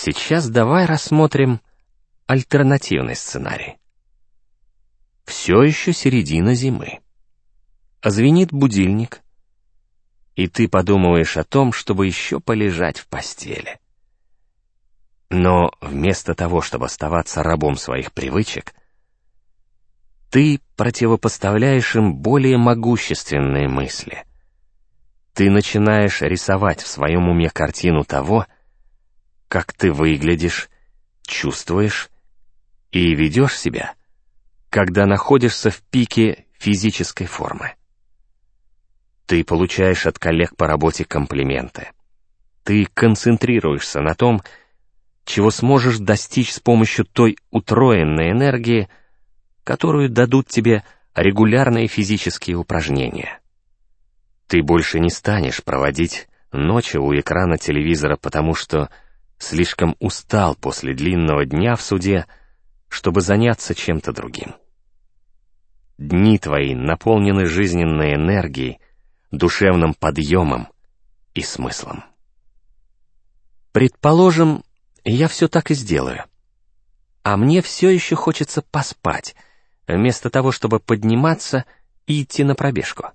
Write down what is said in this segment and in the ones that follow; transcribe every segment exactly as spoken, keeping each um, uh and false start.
сейчас давай рассмотрим альтернативный сценарий. Все еще середина зимы. Звенит будильник, и ты подумываешь о том, чтобы еще полежать в постели. Но вместо того, чтобы оставаться рабом своих привычек, ты противопоставляешь им более могущественные мысли. Ты начинаешь рисовать в своем уме картину того, как ты выглядишь, чувствуешь и ведешь себя, когда находишься в пике физической формы. Ты получаешь от коллег по работе комплименты. Ты концентрируешься на том, чего сможешь достичь с помощью той утроенной энергии, которую дадут тебе регулярные физические упражнения. Ты больше не станешь проводить ночи у экрана телевизора, потому что слишком устал после длинного дня в суде, чтобы заняться чем-то другим. Дни твои наполнены жизненной энергией, душевным подъемом и смыслом. Предположим, я все так и сделаю, а мне все еще хочется поспать, вместо того, чтобы подниматься и идти на пробежку.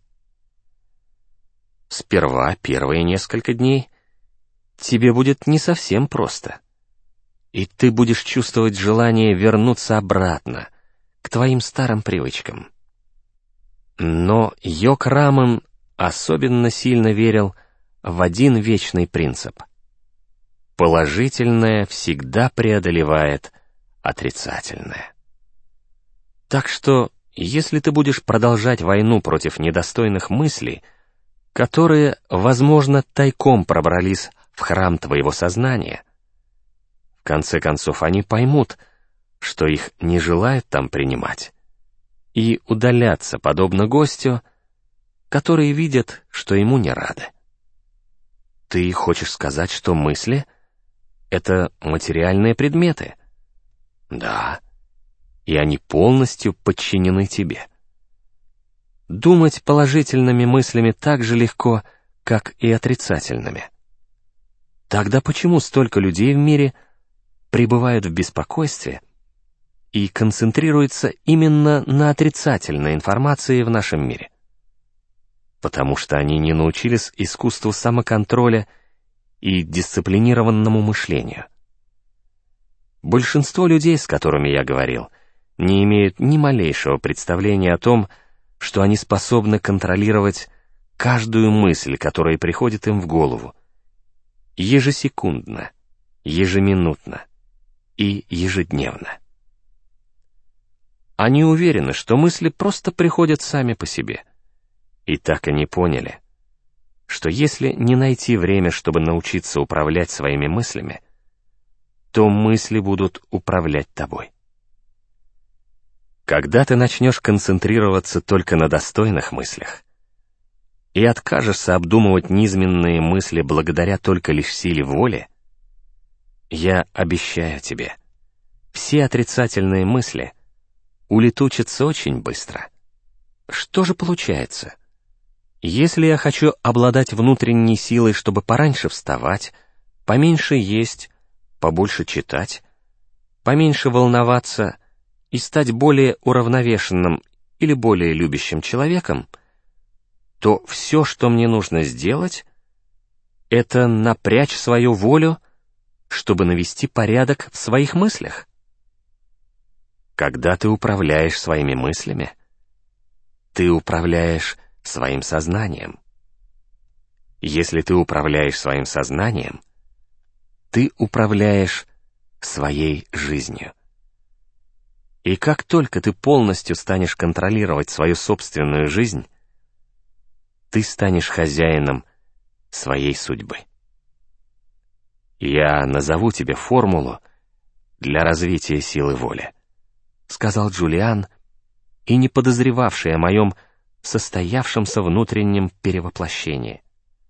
Сперва первые несколько дней тебе будет не совсем просто, и ты будешь чувствовать желание вернуться обратно к твоим старым привычкам. Но Йог Раман особенно сильно верил в один вечный принцип. Положительное всегда преодолевает отрицательное. Так что, если ты будешь продолжать войну против недостойных мыслей, которые, возможно, тайком пробрались в храм твоего сознания, в конце концов они поймут, что их не желают там принимать, и удалятся, подобно гостю, которые видят, что ему не рады. Ты хочешь сказать, что мысли — это материальные предметы? Да, и они полностью подчинены тебе. Думать положительными мыслями так же легко, как и отрицательными. Тогда почему столько людей в мире пребывают в беспокойстве и концентрируются именно на отрицательной информации в нашем мире? Потому что они не научились искусству самоконтроля и дисциплинированному мышлению. Большинство людей, с которыми я говорил, не имеют ни малейшего представления о том, что они способны контролировать каждую мысль, которая приходит им в голову, ежесекундно, ежеминутно и ежедневно. Они уверены, что мысли просто приходят сами по себе, и так и не поняли, что если не найти время, чтобы научиться управлять своими мыслями, то мысли будут управлять тобой. Когда ты начнешь концентрироваться только на достойных мыслях и откажешься обдумывать низменные мысли благодаря только лишь силе воли, я обещаю тебе, все отрицательные мысли улетучатся очень быстро. Что же получается? Если я хочу обладать внутренней силой, чтобы пораньше вставать, поменьше есть, побольше читать, поменьше волноваться и стать более уравновешенным или более любящим человеком, то все, что мне нужно сделать, это напрячь свою волю, чтобы навести порядок в своих мыслях. Когда ты управляешь своими мыслями, ты управляешь своим сознанием. Если ты управляешь своим сознанием, ты управляешь своей жизнью. И как только ты полностью станешь контролировать свою собственную жизнь, ты станешь хозяином своей судьбы. «Я назову тебе формулу для развития силы воли», — сказал Джулиан, и не подозревавший о моем состоявшемся внутреннем перевоплощении.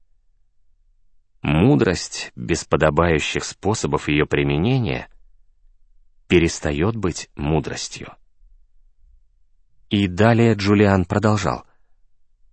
Мудрость без подобающих способов ее применения перестает быть мудростью. И далее Джулиан продолжал.